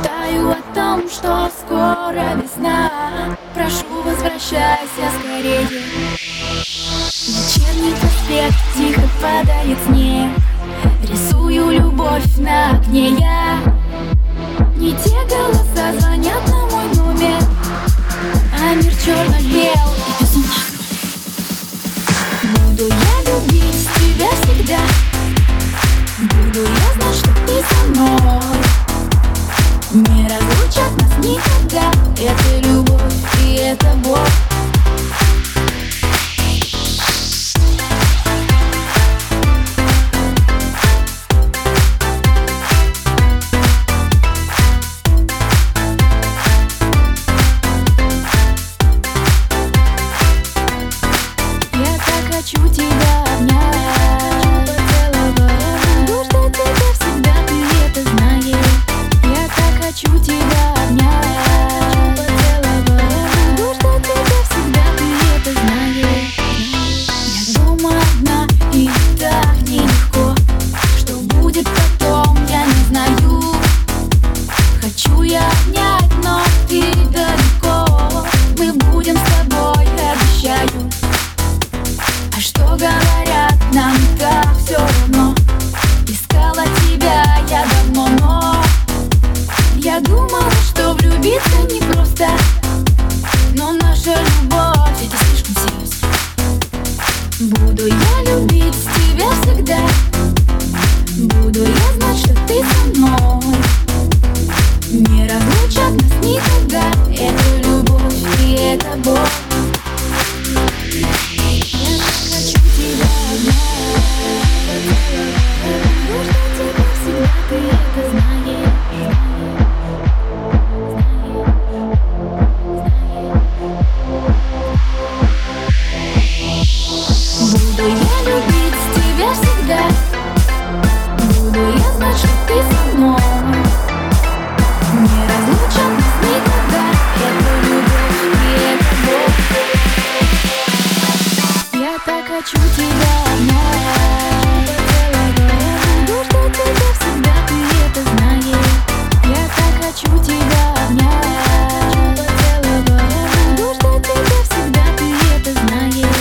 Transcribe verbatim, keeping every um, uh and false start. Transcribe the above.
Мечтаю о том, что скоро весна. Прошу, возвращайся скорее. Вечерний проспект, тихо падает снег. Рисую любовь на окне я. Не те голоса звонят на мой номер, а мир черно-бел и безумный. Буду я любить тебя всегда. Буду я знать, что ты со мной. Не разлучат нас никогда. Это любовь и это боль. Хочу тебя обнять, поцеловать. Буду ждать тебя всегда, ты это знаешь. Я так хочу тебя обнять, поцеловать. Буду ждать тебя всегда, ты это знаешь. Я дома одна, и так нелегко. Что будет потом, я не знаю. Хочу я обнять, но ты далеко. Мы будем с тобой, обещаю. А что говорят, нам так все равно. Искала тебя я давно, но я думала, что влюбиться непросто. Но наша любовь — это слишком серьезно. Буду я любить тебя всегда. Буду я знать, что ты со мной. Не разлучат нас никогда. Это любовь и это боль. Буду я любить тебя всегда. Буду я знать, что ты со мной. Не разлучат нас никогда. Это любовь и это боль. Я так хочу тебя обнять, поцеловать. Буду ждать тебя всегда, ты это знаешь. Я так хочу тебя обнять, поцеловать. Буду ждать тебя всегда, ты это знаешь.